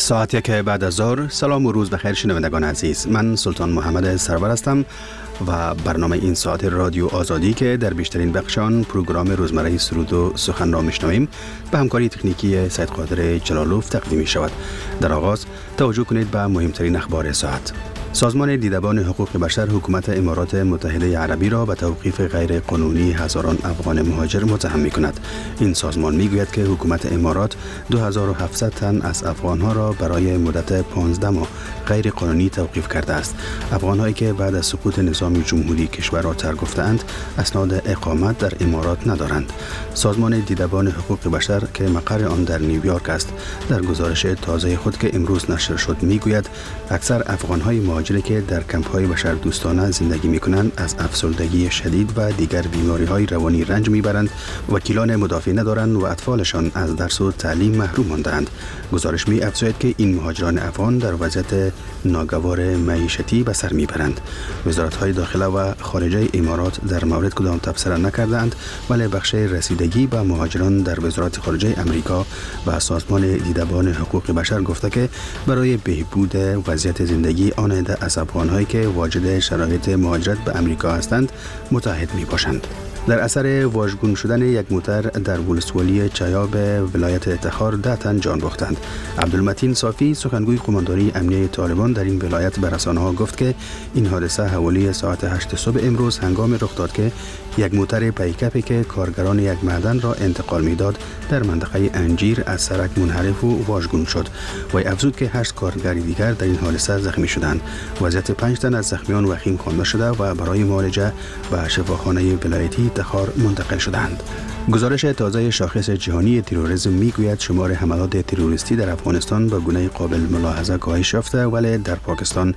ساعت یک بعد از ظهر. سلام و روز بخیر شنوندگان عزیز. من سلطان محمد سرور هستم و برنامه این ساعت رادیو آزادی که در بیشترین بخش آن پروگرام روزمره سرود و سخن را میشنویم به همکاری تکنیکی سید قادر جلالوف تقدیم می شود. در آغاز توجه کنید به مهمترین اخبار ساعت. سازمان دیدبان حقوق بشر حکومت امارات متحده عربی را به توقیف غیر قانونی هزاران افغان مهاجر متهم می کند. این سازمان می گوید که حکومت امارات 2700 تن از افغانها را برای مدت 15 ماه غیر قانونی توقیف کرده است. افغانهایی که بعد از سقوط نظام جمهوری کشور را ترک گفتند اسناد اقامت در امارات ندارند. سازمان دیدبان حقوق بشر که مقر آن در نیویورک است در گزارش تازه خود که امروز نشر شد می گوید اکثر افغانهای مهاجری که در کمپ‌های بشردوستانه زندگی می‌کنند از افسردگی شدید و دیگر بیماری‌های روانی رنج می‌برند، وکیلان مدافع ندارند و اطفالشان از درس و تعلیم محروم مانده‌اند. گزارش می‌افزاید که این مهاجران افغان در وضعیت ناگوار معیشتی به سر می‌برند. وزارت‌های داخله و خارجه امارات در مورد کدام تبصره نکردند، ولی بخش رسیدگی به مهاجران در وزارت خارجه امریکا و سازمان دیدبان حقوق بشر گفته که برای بهبود وضعیت زندگی آن از افغان‌هایی که واجد شرایط مهاجرت به امریکا هستند متحد می باشند. در اثر واژگون شدن یک موتر در ولسوالی چایاب ولایت تخار 10 تن جان باختند. عبدالمتین صافی سخنگوی قماندانی امنیه طالبان در این ولایت به رسانه‌ها گفت که این حادثه حوالی ساعت 8 صبح امروز هنگام رخ داد که یک موتر پیکاپی که کارگران یک معدن را انتقال میداد در منطقه انجیر از سرک منحرف و واژگون شد. و افزود که 8 کارگر دیگر در این حادثه زخمی شدند. وضعیت 5 تن از زخمیان وخیم خوانده شده و برای معالجه به شفاخانه ولایتی تخار منتقل شدند. گزارش تازه شاخص جهانی تروریسم میگوید شمار حملات تروریستی در افغانستان به گونه قابل ملاحظه کاهش یافته ولی در پاکستان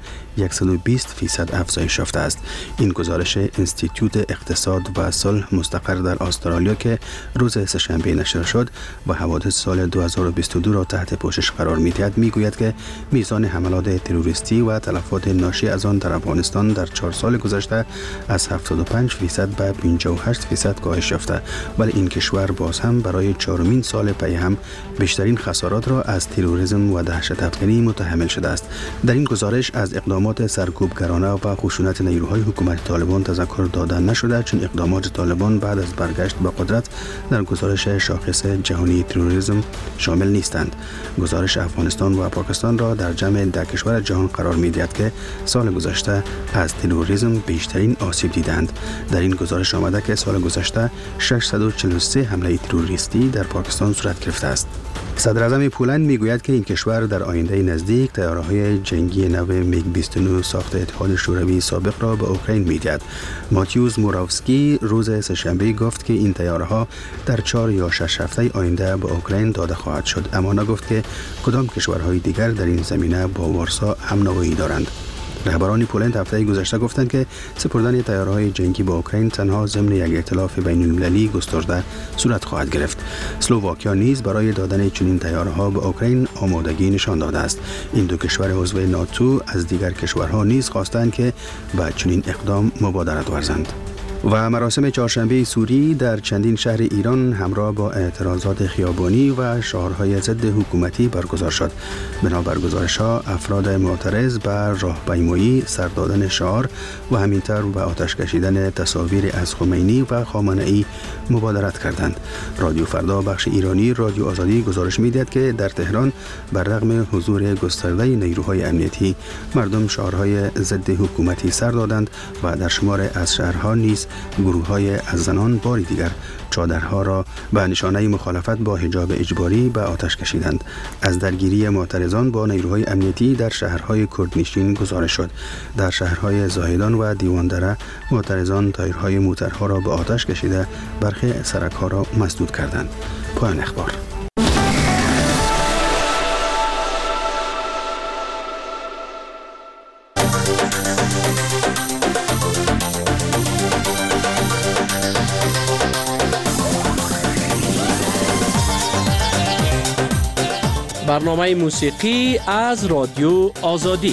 120% افزایش یافته است. این گزارش انستیتوت اقتصاد و صلح مستقر در استرالیا که روز سه‌شنبه نشر شد و حوادث سال 2022 را تحت پوشش قرار می‌دهد میگوید که میزان حملات تروریستی و تلفات ناشی از آن در افغانستان در 4 سال گذشته از 75% به 58% کاهش یافته، ولی این کشور باز هم برای 4مین سال پی هم بیشترین خسارات را از تروریسم و دهشت افکنی متحمل شده است. در این گزارش از اقدامات سرکوبگرانه و خشونت نیروهای حکومت طالبان تذکر داده نشده، چون اقدامات طالبان بعد از برگشت به قدرت در گزارش شاخص جهانی تروریسم شامل نیستند. گزارش افغانستان و پاکستان را در جمع 10 کشور جهان قرار می‌دهد که سال گذشته از تروریسم بیشترین آسیب دیدند. در این گزارش آمده که سال گذشته 643 حمله تروریستی در پاکستان صورت گرفته است. صدر اعظم پولند میگوید که این کشور در آینده نزدیک طیاره‌های جنگی نو میگ 29 ساخت اتحاد شوروی سابق را به اوکراین میدهد. ماتیوس موراوسکی روز سه‌شنبه گفت که این طیاره‌ها در 4 یا 6 هفته آینده به اوکراین داده خواهد شد، اما نگفت که کدام کشورهای دیگر در این زمینه با وارسا هم‌نوایی دارند. رهبران پولند هفته گذشته گفتند که سپردن طیاره‌های جنگی به اوکراین تنها ضمن یک ائتلاف بین‌المللی گسترده صورت خواهد گرفت. اسلوواکیا نیز برای دادن چنین طیاره‌ها به اوکراین آمادگی نشان داده است. این 2 کشور عضو ناتو از دیگر کشورها نیز خواستند که به چنین اقدام مبادرت ورزند. و مراسم چهارشنبه سوری در چندین شهر ایران همراه با اعتراضات خیابانی و شعارهای ضد حکومتی برگزار شد. بنابر گزارش‌ها افراد معترض به راهپیمایی، سر دادن شعار و همینطور به آتش کشیدن تصاویر از خمینی و خامنه‌ای مبادرت کردند. رادیو فردا بخش ایرانی رادیو آزادی گزارش می‌دهد که در تهران بر رغم حضور گسترده نیروهای امنیتی مردم شعارهای ضد حکومتی سر دادند و در شمار از شهرها نیز گروه‌های از زنان باری دیگر چادرها را به نشانه مخالفت با حجاب اجباری به آتش کشیدند. از درگیری معترضان با نیروهای امنیتی در شهرهای کردنشین گزارش شد. در شهرهای زاهدان و دیواندره معترضان تایرهای موترها را به آتش کشیده برخی سرک‌ها را مسدود کردند. پایان اخبار. برنامه موسیقی از رادیو آزادی.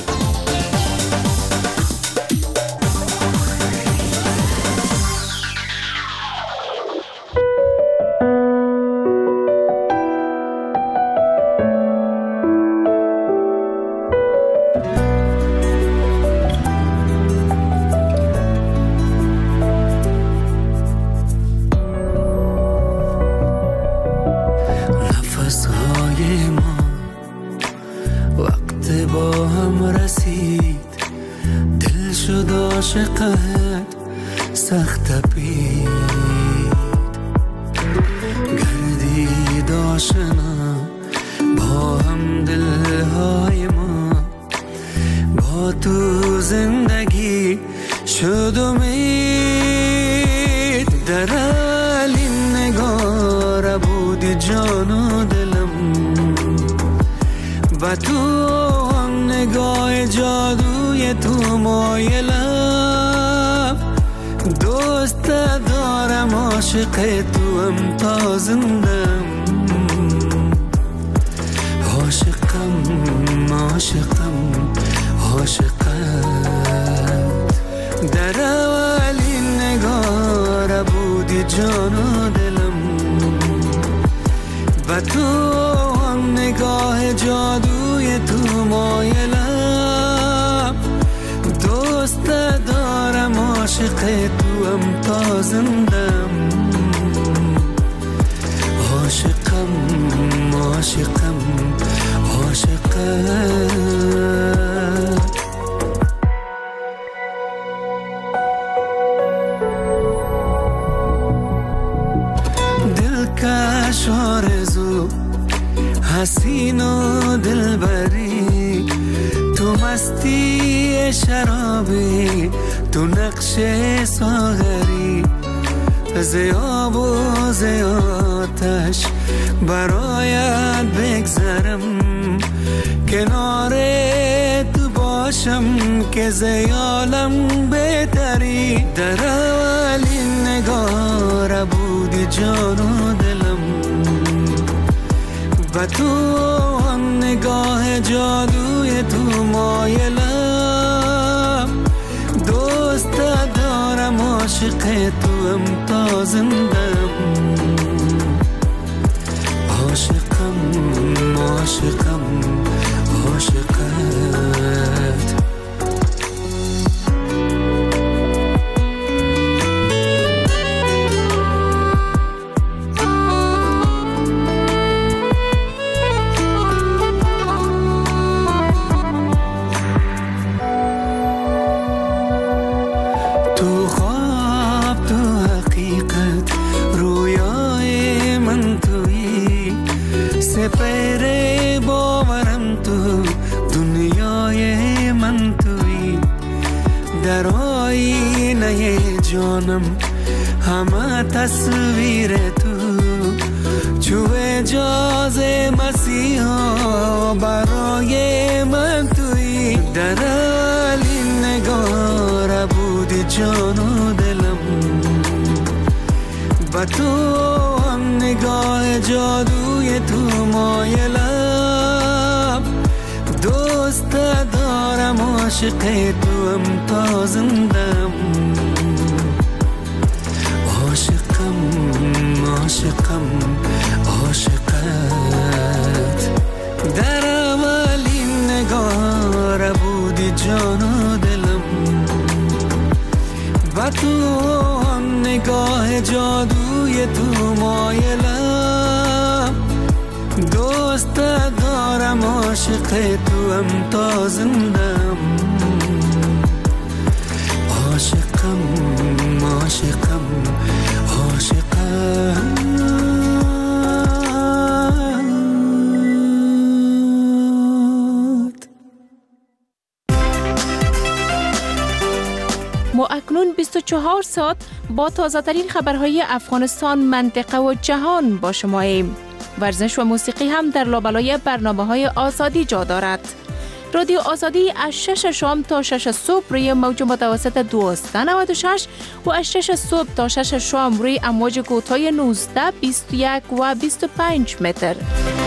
تپید گردید آشنا با هم دلهای ما با تو زندگی شد امید در این نگاه بودی جان و دلم و تو هم نگاه جادوی تو مایلم دوست دارم عاشق تو هم تا زندم عاشقم عاشقم عاشقت در اولین نگاه بودی جان و دلم و تو هم نگاه جادوی تو مایلم دوست دارم عاشق تو هم تا زندم عاشقم عاشقم عاشقت دلکش آرزو حسین و دلبری تو مستی شرابی تو نقش ساغری زیاب و زیاتش برایت بگذرم کنار تو باشم که زیالم بهتری در اولین نگاه بودی جان و دلم و تو هم نگاه جادوی تو مایلم دوست دارم عاشق تو هم تا زندم عاشقم عاشقم عاشقت جانم همه تصویر تو چو اجاز مسیحا برای من توی در این نگاه بودی جان و دلم و تو هم نگاه جادوی تو مایلم دوست دارم عاشق تو هم تا زندم عاشقم عاشقت در اولین نگاه بودی جان و دلم و تو هم نگاه جادوی تو مایلم دوست دارم عاشق تو هم تا زندم عاشقم عاشقم عاشقت ما اکنون 24 ساعت با تازه‌ترین خبرهای افغانستان، منطقه و جهان با شماییم. ورزش و موسیقی هم در لابلای برنامه‌های آزادی جا دارد. رادیو آزادی از 6 شام تا 6 صبح روی موج متوسط 1296 و از 6 صبح تا 6 شام روی امواج کوتاه 19، 21 و 25 متر.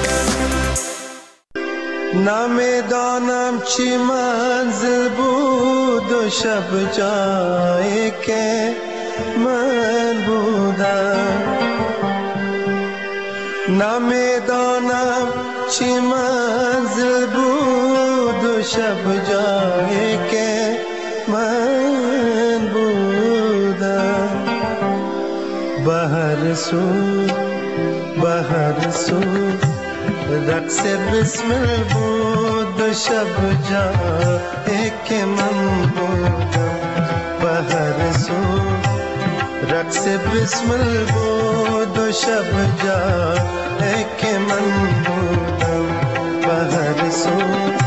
نمیدانم چی منزل بود و شب جایی که من بودم، نمیدانم چی منزل بود و شب جایی که من بودم. بهر سو رقص بسمل بود و شب جایی که من بودم. بهر سو رقص بسمل بود و شب جایی که من بودم به هر سو.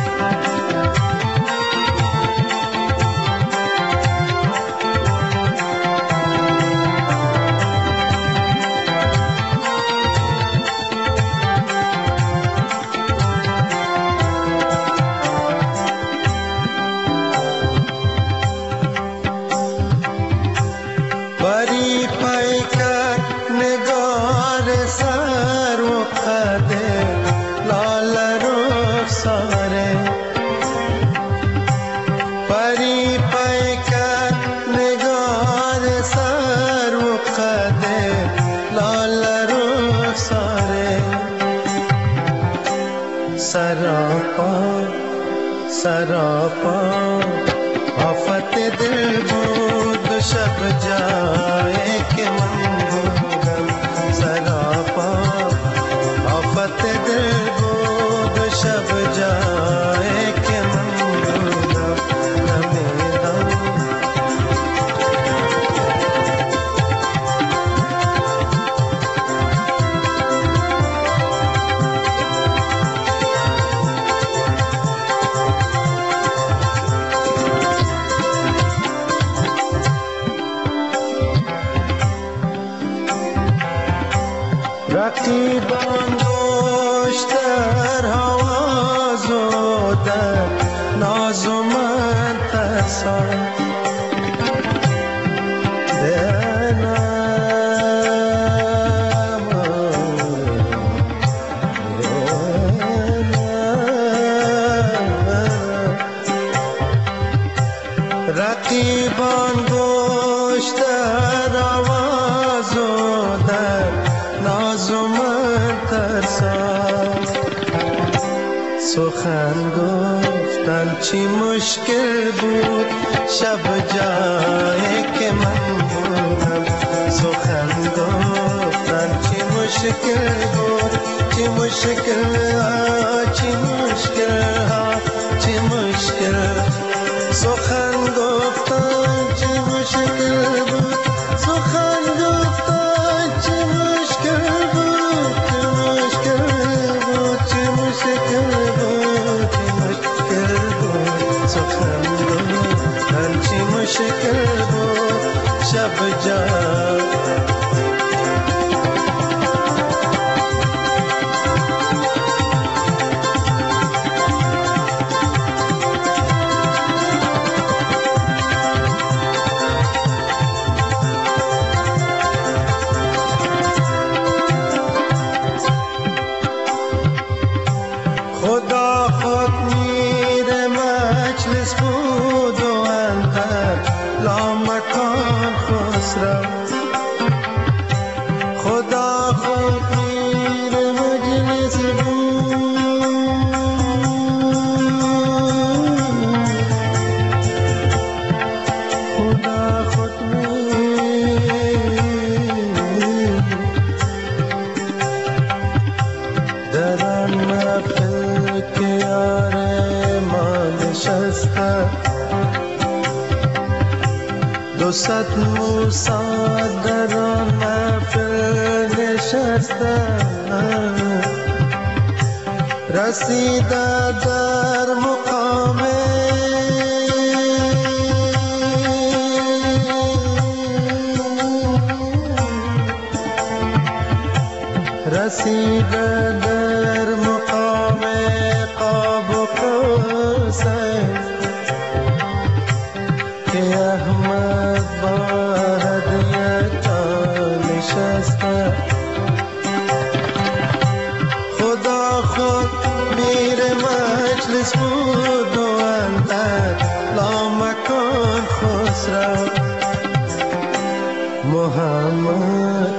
سراپا آفت دل بود و شب جایی که من بودم. سراپا آفت دل بود و شب جایی که من بودم. نمیدم رقیبان گوش در حواز و در ناز و من ترسان رقیبان گوش در حواز و در ناز و من ترسان. سخن گفتن چی مشکل بود شب جایی که من بودم. سخن گفتن چی مشکل بود، چی مشکل ها، چی مشکل ها، چی مشکل. سخن گفتن چی مشکل بود، سخن گفتن چی مشکل بود، چی مشکل بود، چی مشکل بود، چی مشکل بود. سخن گفتن چی مشکل بود شب جایی. خدا خود میر مجلس بود و اندر لامکان خسرو. خدا خود میر مجلس بود، خدا خود میر در آن محفل که یار ما نشسته. 200 موسی در آن محفل نشسته. رسیده در مقام رسیده در مقام قاب و قوسین که احمد با هدیه نشسته. خدا خود میر مجلس بود و اندر لامکان خسرو. محمد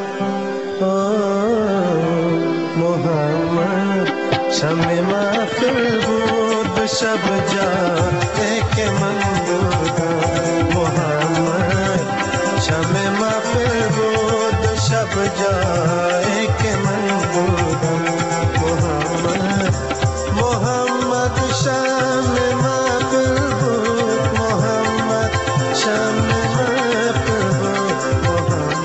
محمد شمع محفل بود به شب جایی که من بودم. محمد شمع محفل بود به شب جایی که من بودم. محمد محمد شمع محفل بود. محمد شمع محفل بود. محمد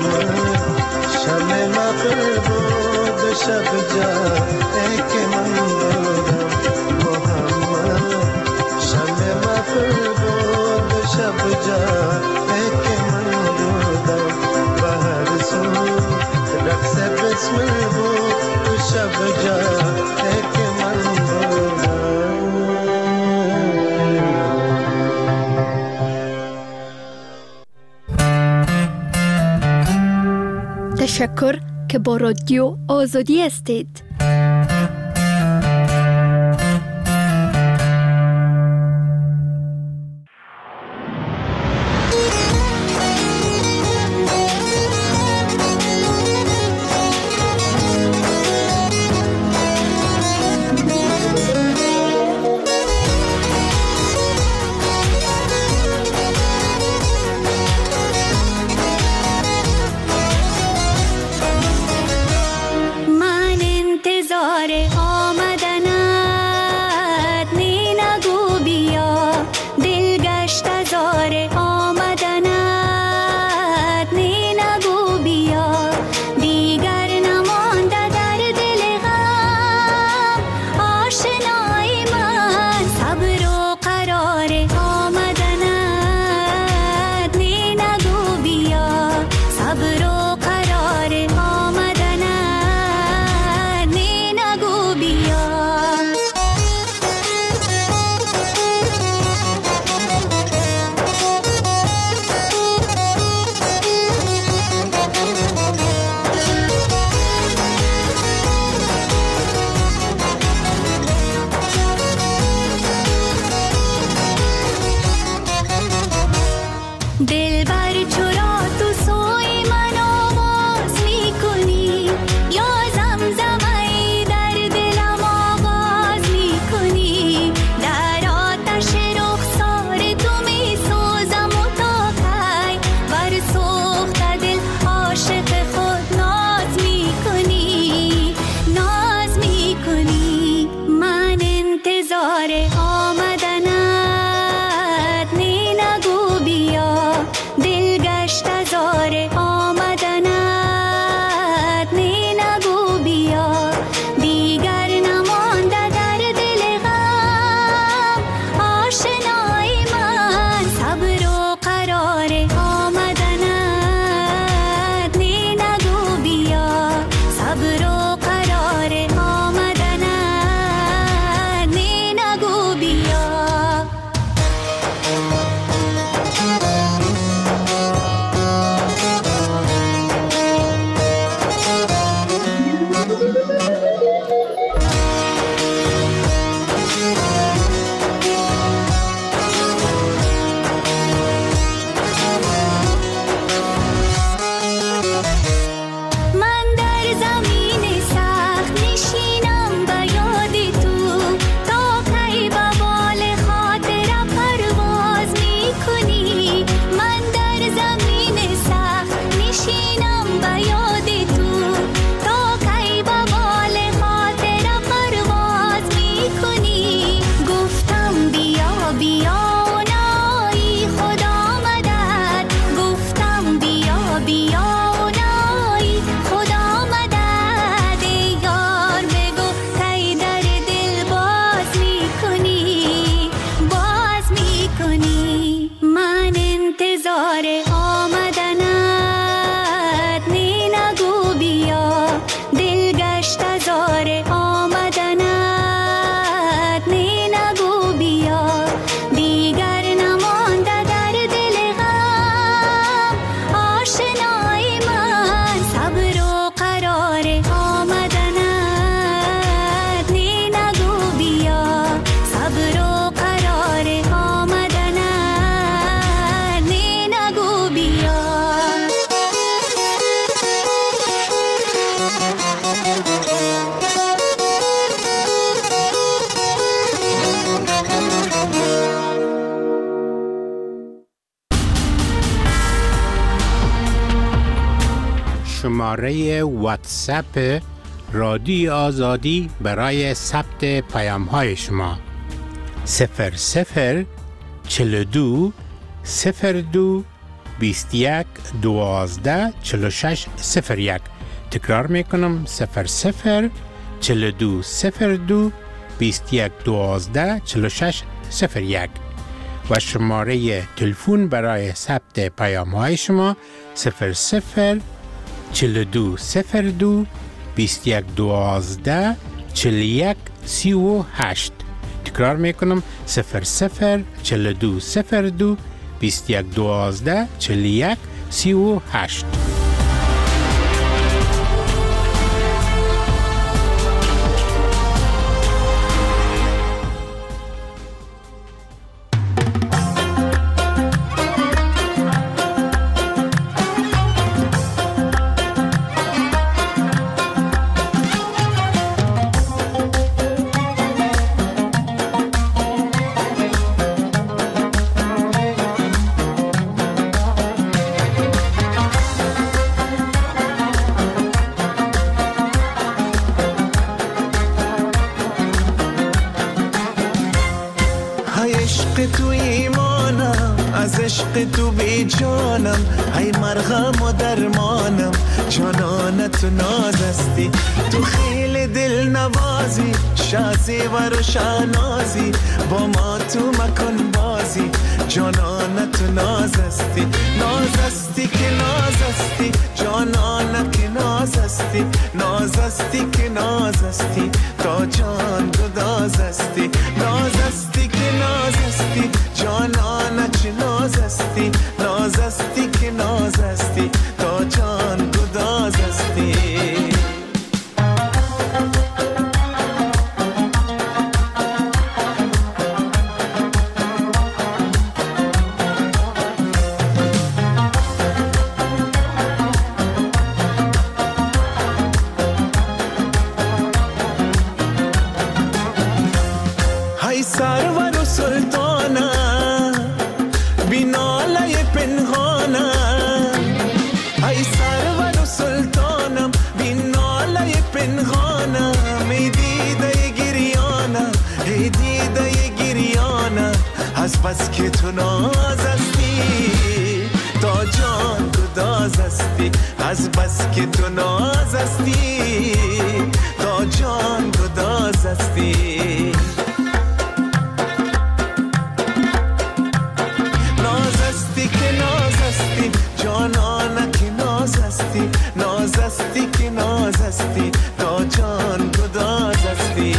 بسمل بود تو شب جاده که من بودم. تشکر که با رادیو آزادی هستید. شماره واتساپ رادیو آزادی برای ثبت پیام‌های شما 00 42 02 21 12 46 01. تکرار میکنم 00 42 02 21 12 46 01 و شماره تلفن برای ثبت پیام‌های شما 00 42 02 21 12 41 38. تکرار میکنم 00 42 02 21 12 41 38. تو بی جانم ای مرهم و درمانم جانانه تو نازستی تو خیلی دل نوازی شازی و روشنازی با ما تو مکن بازی جانانه تو نازستی نازستی که نازستی جانانه که نازستی نازستی که نازستی تا جان گدازستی نازستی که نازستی جانانه چه نازستی نازستی که نازستی تا جان گدازستی های سرور و سلطانه بیناله پنهانه ای سرور و سلطانم بیناله پنهانه می دیده گریانه ای دیده گریانه از بس که تو نازستی تا جان گدازستی از بس که تو نازستی تا جان گدازستی جانانه که نازستی نازستی که نازستی تا جان گدازستی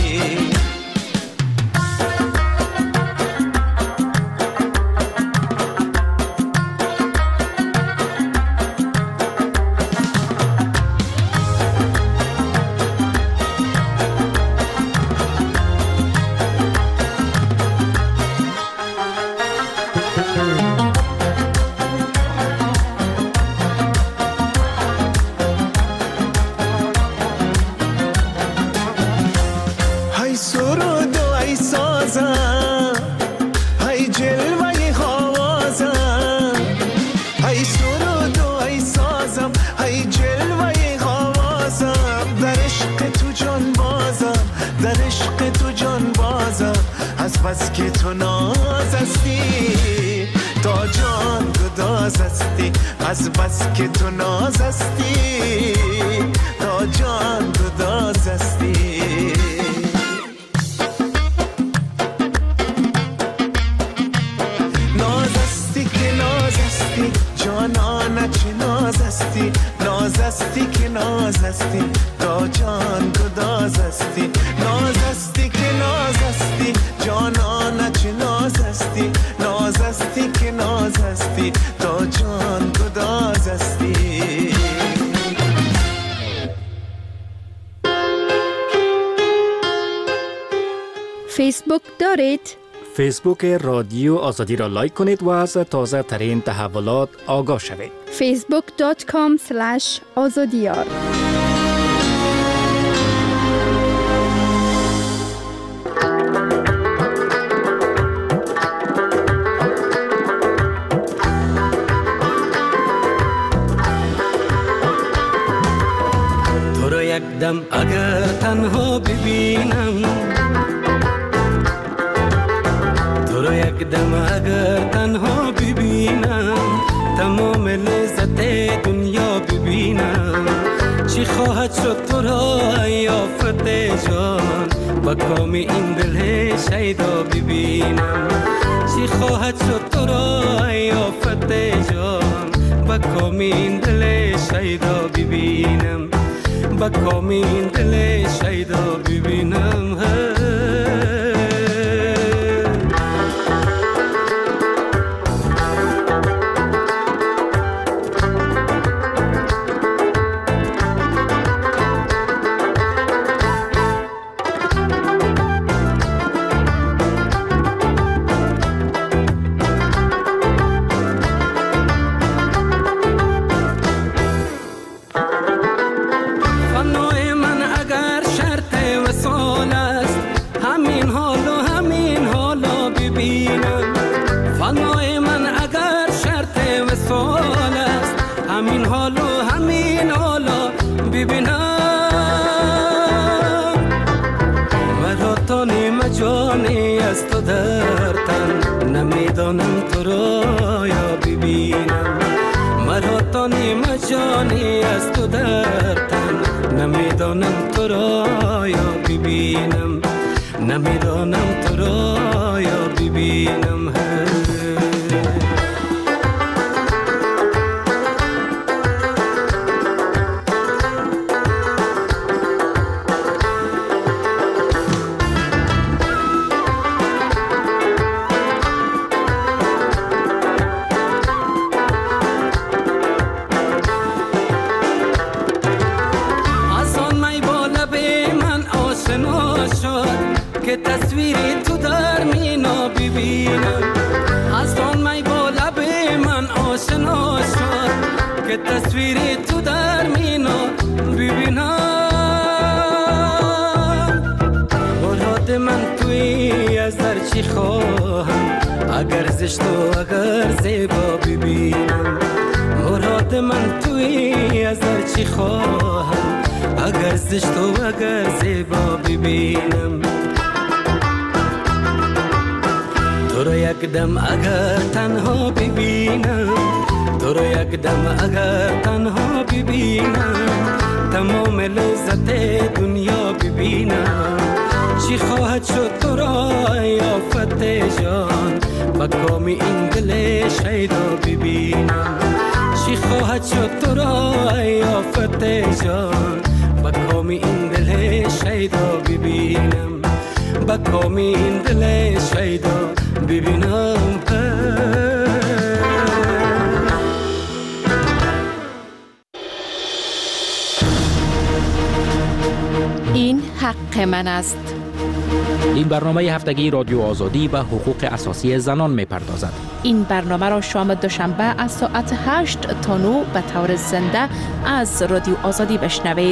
بس که تو نازستی تا جان گدازستی از بس که تو نازستی تا جان گدازستی نازستی که نازستی جانانه چه نازستی نازستی که نازستی تا جان گدازستی نازستی که نازستی جانانه چه نازستی نازستی که نازستی تا جان گدازستی فیسبوک دارید؟ فیسبوک رادیو آزادی را لایک کنید و از تازه ترین تحولات آگاه شوید. facebook.com/azadiyar تو رو یک دم اگر تنها ببینم یک دم اگر تنها ببینم تمام لذت دنیا ببینم چی خواهد شد تو را یافت جان با کام این دل شیدا ببینم چی خواهد شد تو را یافت جان با کام این دل شیدا ببینم با کامین دل شیدا ببینم جانی از تو در تن نمیدانم تو را یا ببینم مرا تا نیم جانی از تو در تن نمیدانم تو را یا ببینم نمیدانم تو را یا ببینم که تصویری تو در مینا ببینم از آن می با لب من آشنا شد که تصویری تو در مینا ببینم مراد من توی از در چی خواهم اگر زشت و اگر زیبا ببینم مراد من توی از در چی خواهم اگر زشت و اگر زیبا ببینم تو رو یک دم اگر تنها ببینم تو رو یک دم اگر تنها ببینم تمام لذت دنیا ببینم چی خواهد شد تو را یافت جان با کام این دل شیدا ببینم چی خواهد شد تو را یافت جان با کام این دل شیدا ببینم با کام این دل شیدا ببینم این حق من است. این برنامه هفتگی رادیو آزادی به حقوق اساسی زنان می‌پردازد. این برنامه را شام دوشنبه از ساعت 8 تا 9 به طور زنده از رادیو آزادی بشنوید.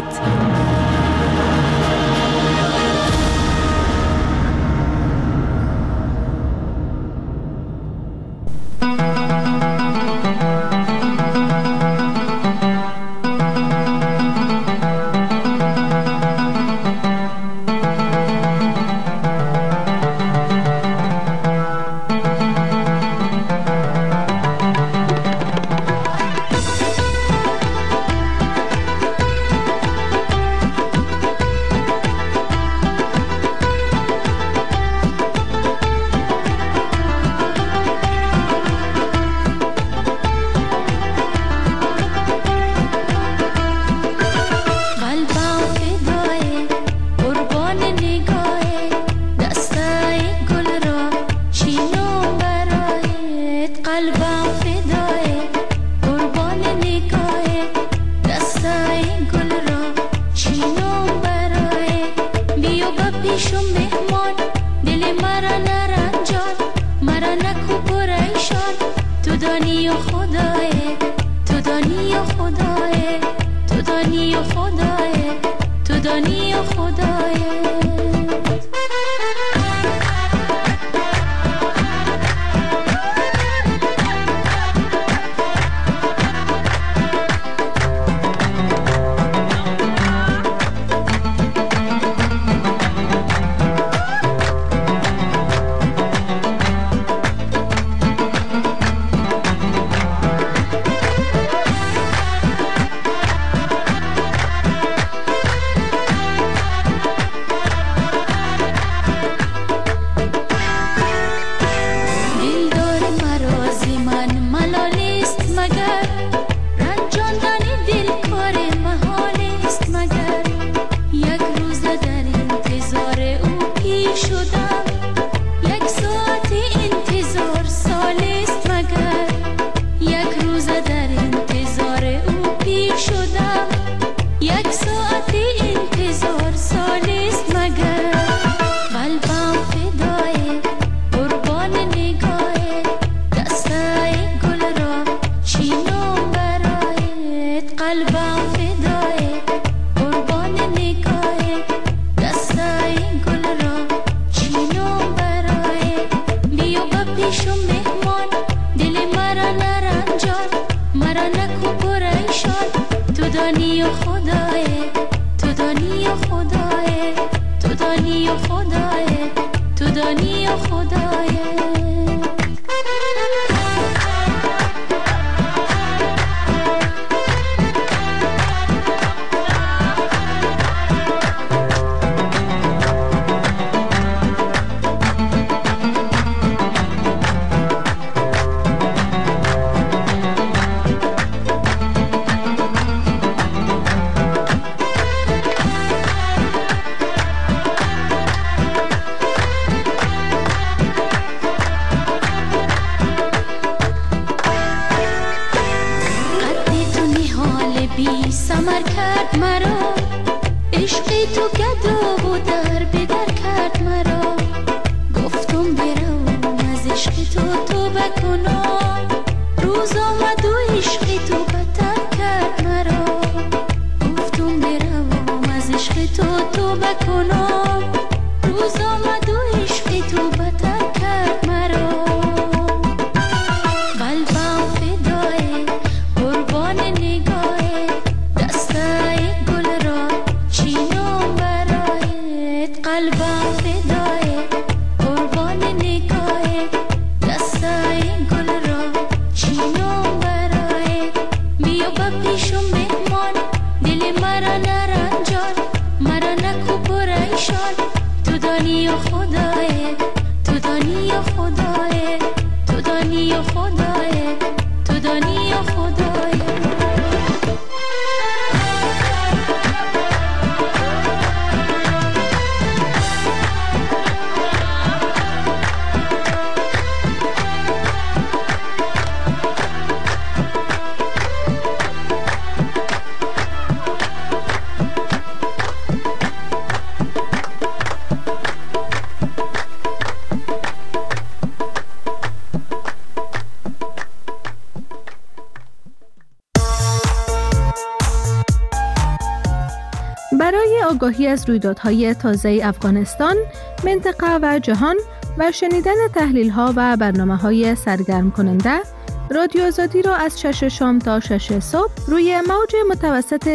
برای آگاهی از رویدادهای تازه افغانستان، منطقه و جهان و شنیدن تحلیل‌ها و برنامه‌های سرگرم کننده، رادیو آزادی را از 6 شام تا 6 صبح روی موج متوسط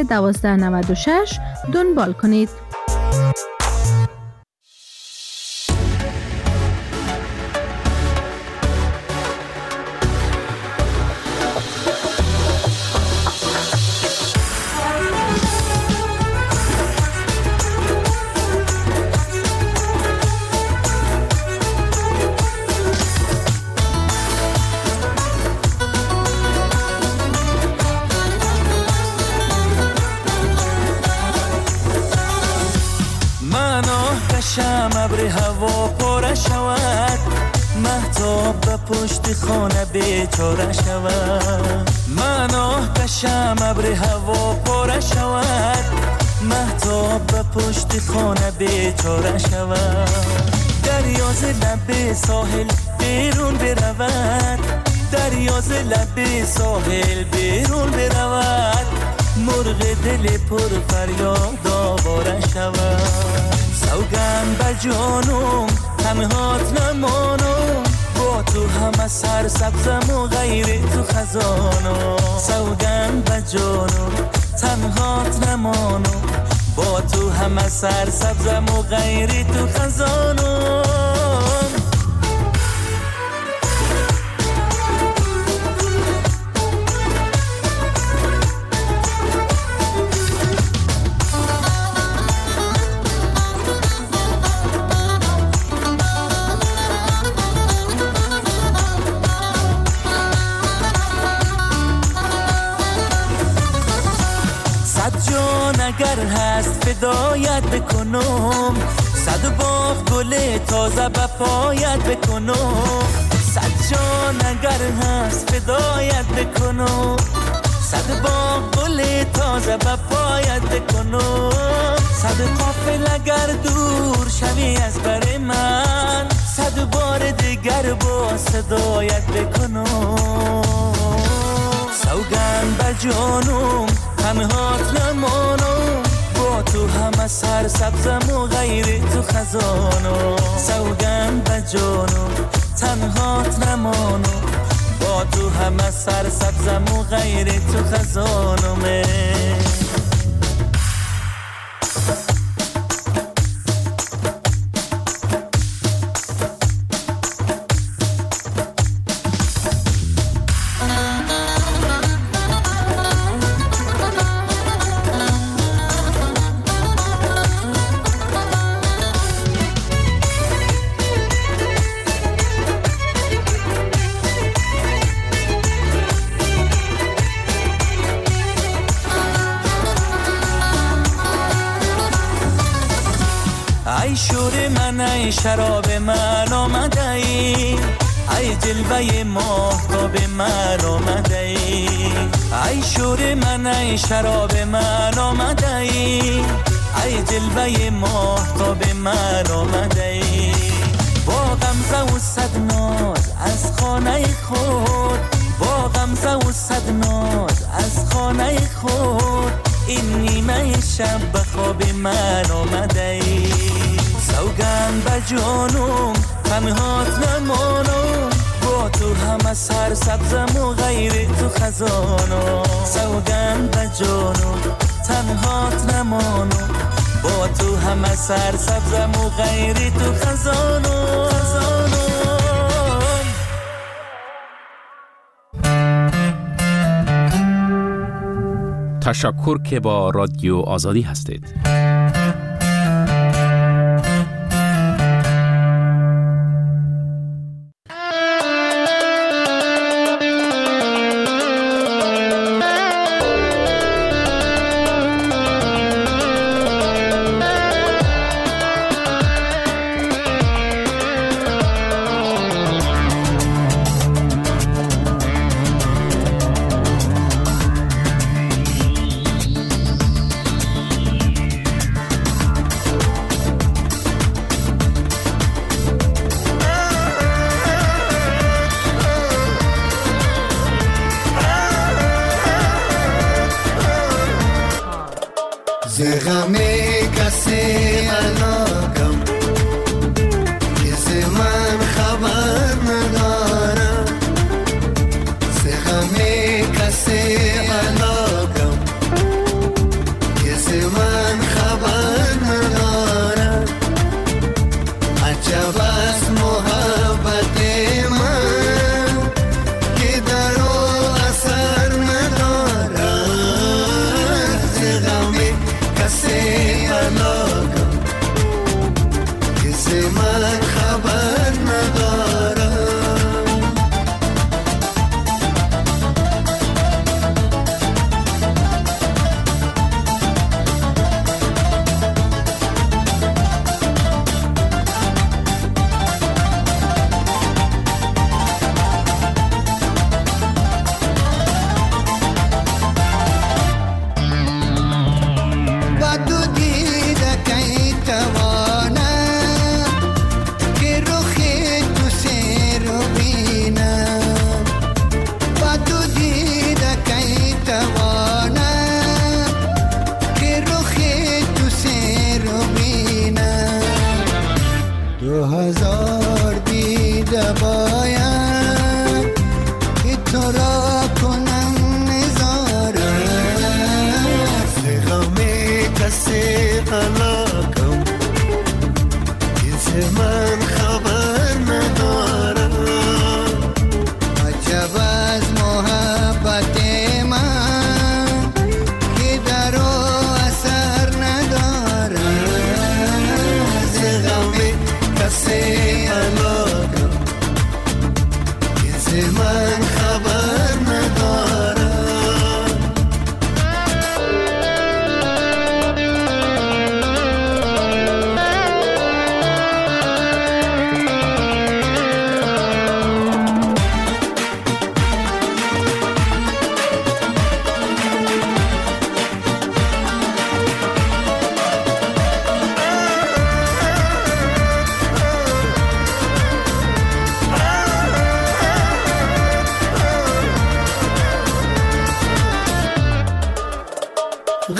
1296 دنبال کنید. ابر هوا پاره شود، مهتاب به پشت خانه بیچاره شود. من آه کشم ابر هوا پاره شود، مهتاب به پشت خانه بیچاره شود. دریا ز لب ساحل بیرون برود، دریا ز لب ساحل بیرون برود. مرغ دل پر فریاد آواره شود. سوگند به جانم تنهات نمانم، با تو همه سر سبزم و غیر تو خزانم. سوگند به جانم تنهات نمانم، با تو همه سر سبزم و غیر تو خزانم. اگر هست فدایت بکنم، صد باغ گل تازه به پایت بکنم. صد جان اگر هست فدایت بکنم، صد باغ گل تازه به پایت بکنم. صد قافل اگر دور شوی از بر من، صد بار دیگر با صدایت بکنم. سوگند به جانم تنهات نمانم، با تو همه سر سبزم و غیر تو خزانم. سوگند به جانم تنهات نمانم، با تو همه سر سبزم و غیر تو خزانم. ای شور من ای شراب من آمده ای، ای جلوه ماهتاب من آمده ای. ای شور من ای شراب من آمده ای، ای جلوه ماهتاب من آمده ای. با غمزه و صد ناز از خانه خود، با غمزه و صد ناز از خانه خود، این نیمه شب به خواب من آمده ای. سوگند به جانم تنهات نمانم، با تو همه سر سبزم و غیر تو خزانم. سوگند به جانم تنهات نمانم، با تو همه سر سبزم و غیر تو خزانم. تشکر که با رادیو آزادی هستید. زغمی کسی علاقم کسی من خبر ندارم. زغمی کسی علاقم کسی من خبر ندارم. عجب از محبت من که در او اثر ندارم. زغمی کسی علاقم کسی من خبر ندارم.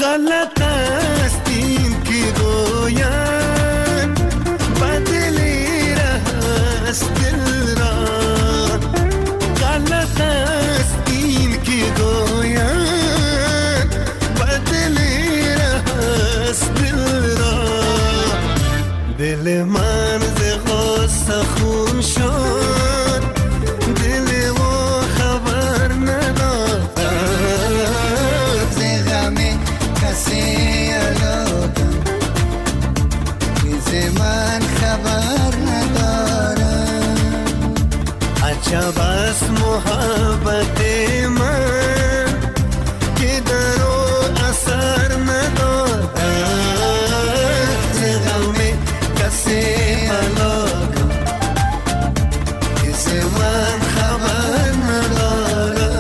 غلط است این که گویند بدلی است دل را. غلط است این که گویند بدلی است دل را. دل من ز غصه خون شد، دل و خبر ندارد. ز غم کسی علادم که ز من خبر ندارد. عجب است محبت من که در او اثر ندارد. ز غم کسی علادم که ز من خبر ندارد.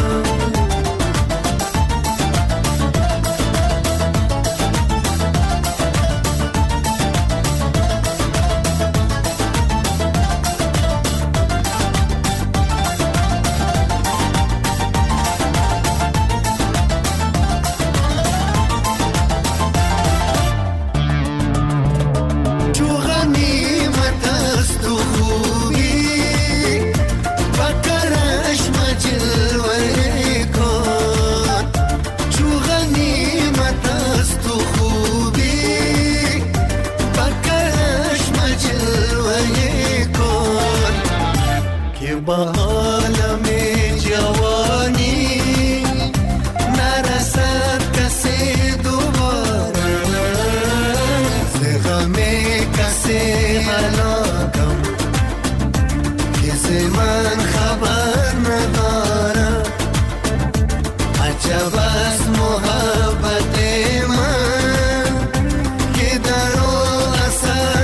چو غنیمت است و خوبی بکرش مجلوه کن. چو غنیمت است و خوبی بکرش مجلوه کن. که با عالم جوانی نرسد کسی دوباره. ز غم کسی هلاکم که ز من خبر ندارد. عجب است محبت من که در او اثر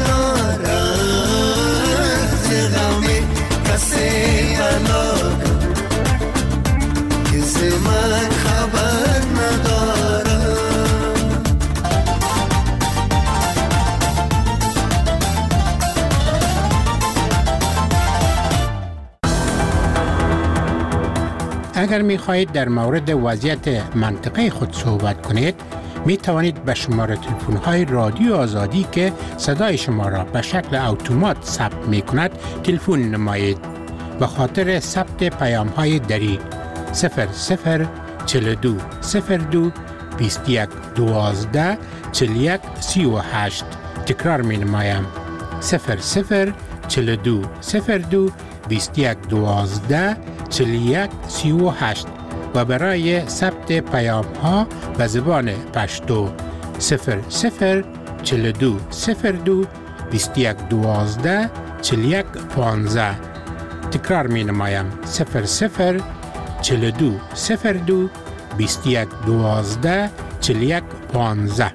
ندارد. ز غم کسی هلاکم که ز من خبر ندارد. اگر می خواهید در مورد وضعیت منطقه خود صحبت کنید، می توانید به شماره تلفن های رادیو آزادی که صدای شما را به شکل اتومات ثبت می کند تلفن نمایید. به خاطر ثبت پیام های دری 0042 02 21 12 41 38. تکرار می نمایم 0042 02 21 12 41 38 و برای ثبت پیام ها به زبان پشتو 0042 02 21 12 41 15. تکرار می نمایم 0042 02 21 12 41 15.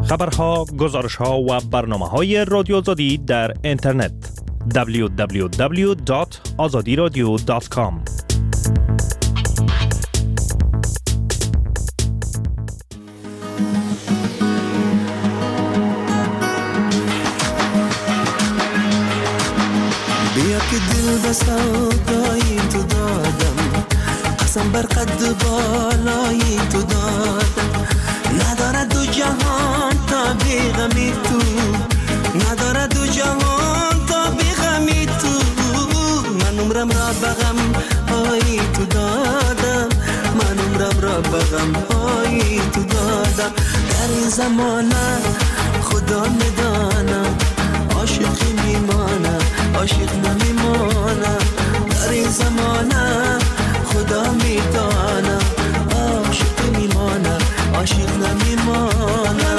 خبرها، گزارشها و برنامه‌های رادیو آزادی در اینترنت www.azadiradio.com. بیا که دل به سودای تو دادم، قسم بر قد بالای تو دادم. ندارد دو جهان تا بی غمی تو، ندارد دو جهان تا بی غمی تو. من عمرم را بغم های تو دادم، من عمرم را بغم های تو دادم. در این زمانه خدا میدانم، عاشقی میمانم، عاشق نمیمانم. در این زمانه خدا میدانم، عاشق میمانم، عاشق نمیمانم.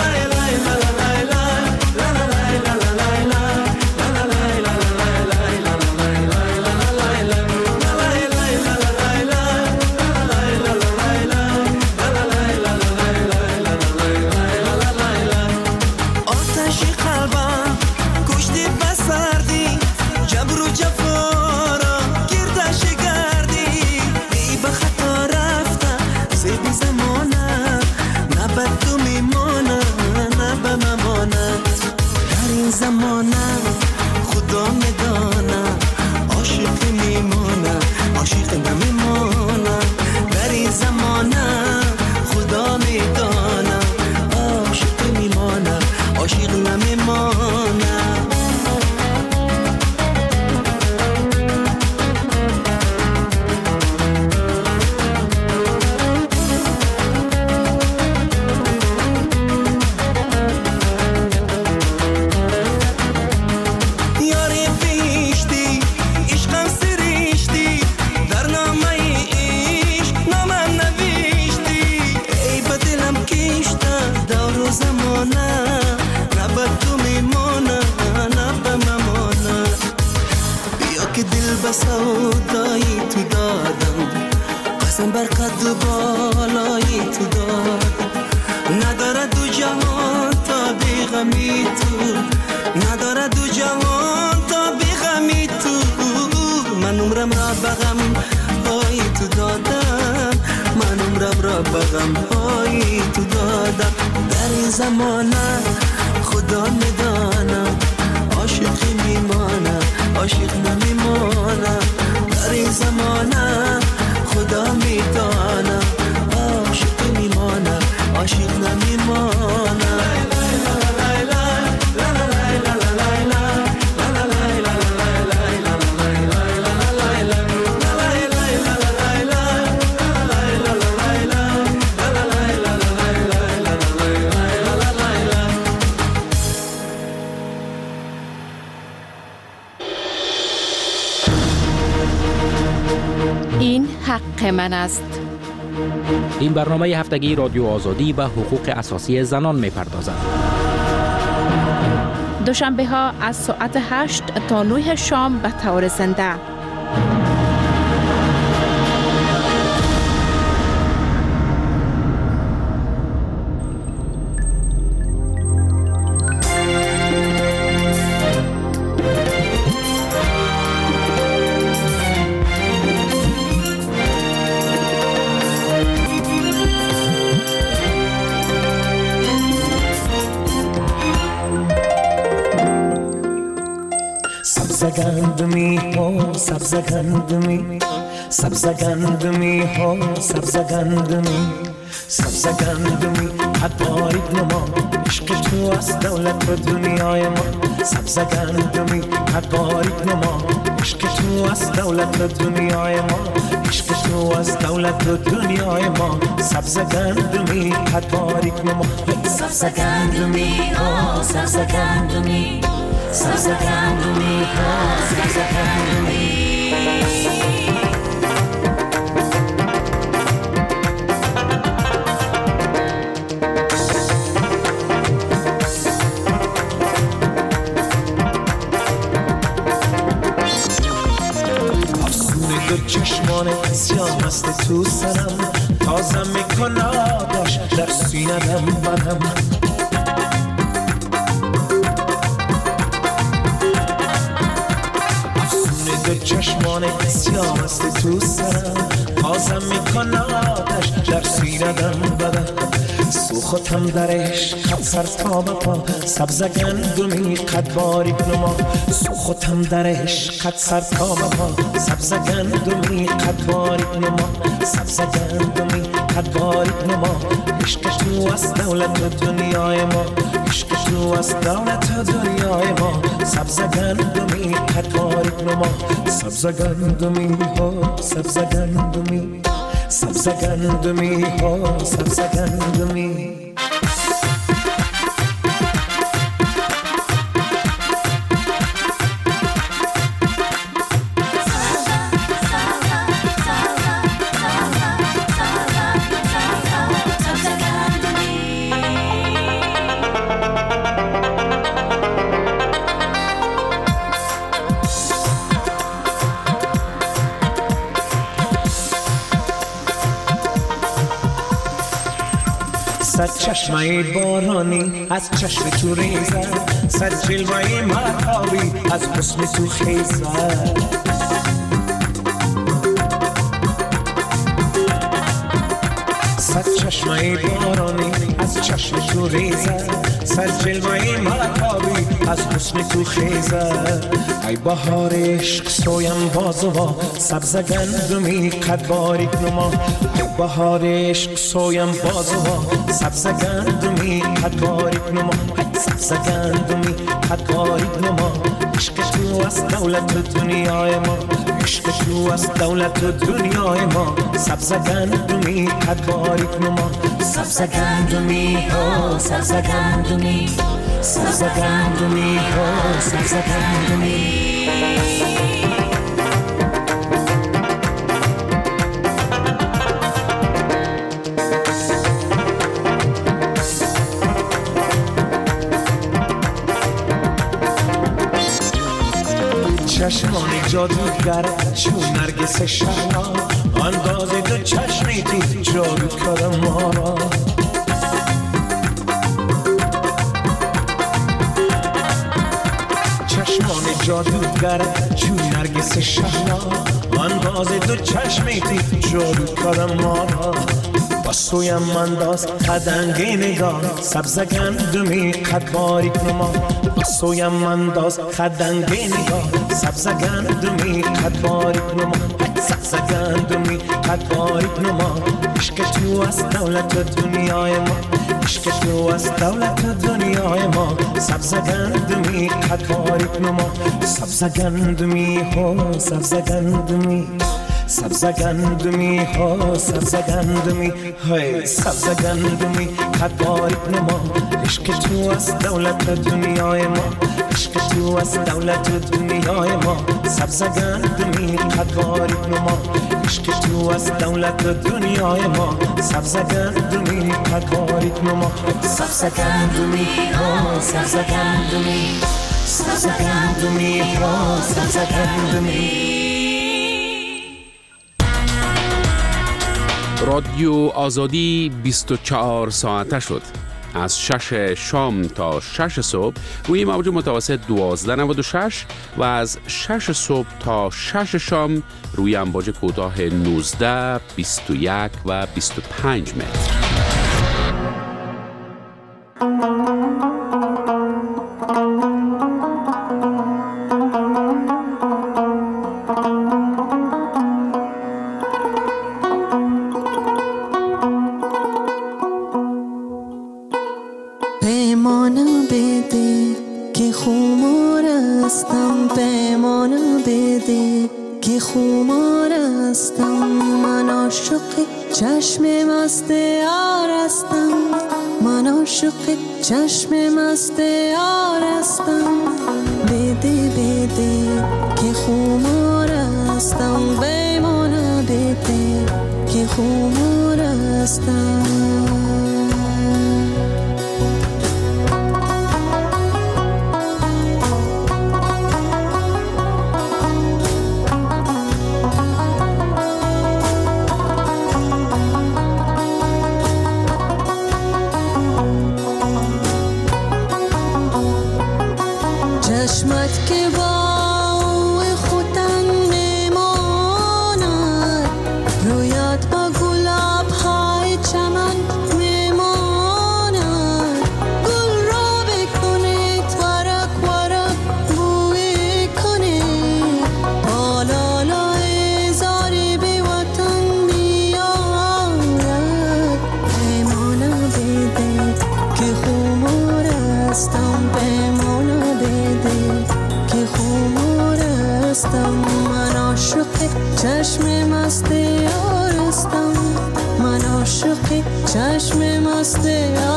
این حق من است. این برنامه هفتگی رادیو آزادی به حقوق اساسی زنان می‌پردازد. دوشنبه ها از ساعت 8 تا 9 شام به طور زنده. Sabzagandmi ho, sabzagandmi, sabzagandmi ho, sabzagandmi, sabzagandmi adarik namo, ishq tu as dawlat va dunyoy ma. Sabzagandmi adarik namo, ishq tu as dawlat va dunyoy ma, ishq tu as dawlat va dunyoy ma. Sabzagandmi adarik namo, sabzagandmi ho, sabzagandmi. Sabzagandmi ho, sabzagandmi. افسونه در چشمان سیاه هست تو سرم، تازم میکنادش در سینه‌ام بدم. تو چشمان سیاه است تو سرم، بازم میکنه آتش در سینه‌ام بدن. سوختم در عشق سر تا به پا، سبز گندمی قد باریک نما. سوختم در عشق سر تا به پا، سبز گندمی قد باریک نما. سبز گندمی قد باریک نما. عشق تو از دولت دنیای ما، عشق تو از دولت دنیای ما. سبز گندمی قد باریک نما. سبز گندمی ها، سبز گندمی، سبز گندمی ها، سبز گندمی. صد چشمه بارانی از چشم تو ریزد، صد جلوه مهتابی از حسن تو خیزد. صد چشمه بارانی از چشم تو ریزد، صد جلوه مهتابی از حسن تو خیزد. ای بهار عشق سویم بازوا، سبز گندمی قد باریک نما. ای بهار عشق سویم بازوا، سبز گندمی قد باریک نما. سبز گندمی قد باریک نما. عشق تو از دولت دنیای ما، عشق تو از دولت دنیای ما. سبز گندمی قد باریک نما. سبز گندمی ها، سبز گندمی، سبز گندمی ها، سبز گندمی. چشمان جادوگر چون نرگس شهلا، انداز دو چشمی تی جادو کرد ما را. چشمان جادوگر چون نرگس شهلا، انداز دو چشمی تی جادو کرد ما را. با سویم انداز خدنگی نگاه، سبز گندمی قد باریک نما. با سویم انداز خدنگی نگاه، سبز گندمی قد باریک نما. سبز گندمی قد باریک نما. عشق تو از دولت دنیای ما، عشق تو از دولت دنیای ما. سبز گندمی قد باریک نما. سبز گندمی ها، سبز گندمی، سبز گندمی ها، سبز گندمی های. سبز گندمی قد باریک نما. عشق تو از دولت دنیای ما، عشق تو از دولت دنیای ما. سبز گندمی قد باریک نما. عشق تو از دولت دنیای ما. سبز گندمی قد باریک نما. سبز گندمی ها، سبز گندمی، سبز گندمی ها، سبز گندمی. رادیو آزادی 24 ساعته شد. از 6 شام تا 6 صبح روی موج متوسط 1296 و از 6 صبح تا 6 شام روی امواج کوتاه 19، 21 و 25 متر. چشم مست یار هستم، بده بده که خمار هستم، بمانه بده که خمار هستم. چشمت که با خود تنگ مست